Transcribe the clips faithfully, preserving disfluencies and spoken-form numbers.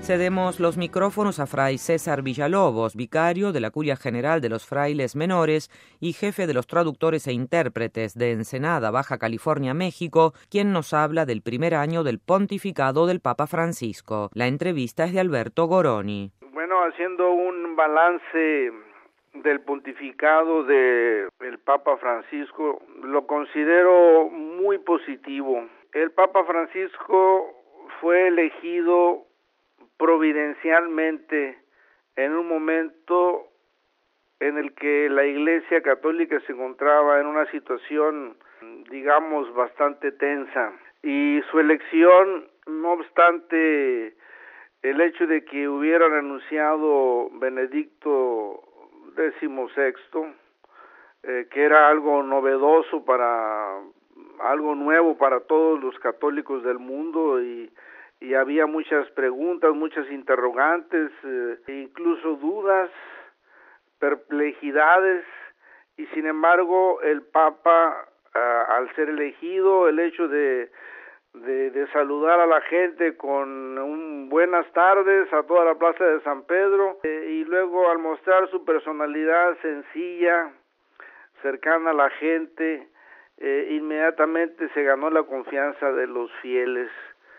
Cedemos los micrófonos a Fray César Villalobos, vicario de la Curia General de los Frailes Menores y jefe de los traductores e intérpretes de Ensenada, Baja California, México, quien nos habla del primer año del pontificado del Papa Francisco. La entrevista es de Alberto Goroni. Bueno, haciendo un balance del pontificado del Papa Francisco, lo considero muy positivo. El Papa Francisco fue elegido providencialmente en un momento en el que la Iglesia Católica se encontraba en una situación, digamos, bastante tensa, y su elección, no obstante el hecho de que hubieran anunciado Benedicto decimosexto, eh, que era algo novedoso para, algo nuevo para todos los católicos del mundo, y y había muchas preguntas, muchas interrogantes, eh, incluso dudas, perplejidades, y sin embargo el Papa, uh, al ser elegido, el hecho de, de, de saludar a la gente con un buenas tardes a toda la plaza de San Pedro, eh, y luego al mostrar su personalidad sencilla, cercana a la gente, eh, inmediatamente se ganó la confianza de los fieles.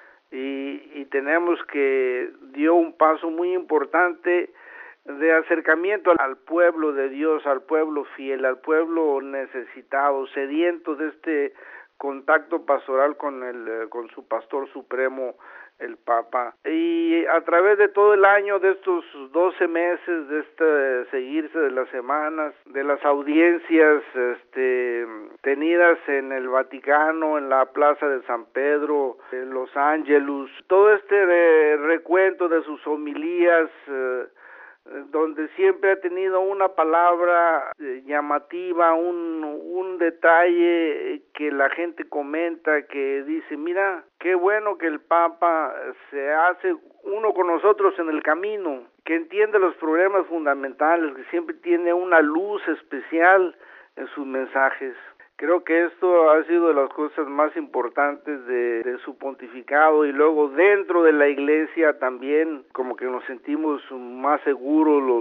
Y, y tenemos que dio un paso muy importante de acercamiento al pueblo de Dios, al pueblo fiel, al pueblo necesitado, sediento de este contacto pastoral con el con su pastor supremo, el Papa. Y a través de todo el año, de estos doce meses, de este seguirse de las semanas, de las audiencias este, tenidas en el Vaticano, en la Plaza de San Pedro, en Los Ángelus, todo este eh, recuento de sus homilías, eh, donde siempre ha tenido una palabra eh, llamativa, un, un detalle que la gente comenta, que dice, mira, qué bueno que el Papa se hace uno con nosotros en el camino, que entiende los problemas fundamentales, que siempre tiene una luz especial en sus mensajes. Creo que esto ha sido de las cosas más importantes de, de su pontificado, y luego dentro de la Iglesia también como que nos sentimos más seguros los,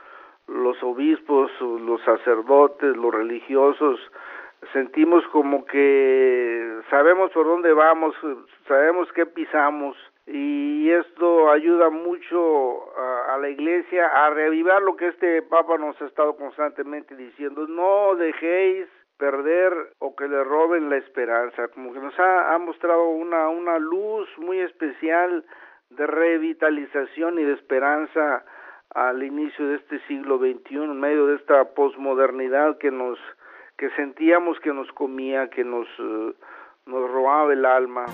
los obispos, los sacerdotes, los religiosos, sentimos como que sabemos por dónde vamos, sabemos qué pisamos, y esto ayuda mucho a, a la Iglesia a reavivar lo que este Papa nos ha estado constantemente diciendo: no dejéis perder o que le roben la esperanza. Como que nos ha, ha mostrado una, una luz muy especial de revitalización y de esperanza al inicio de este siglo veintiuno, en medio de esta posmodernidad que nos que sentíamos que nos comía, que nos, uh, nos robaba el alma.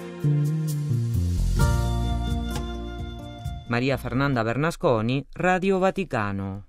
María Fernanda Bernasconi, Radio Vaticano.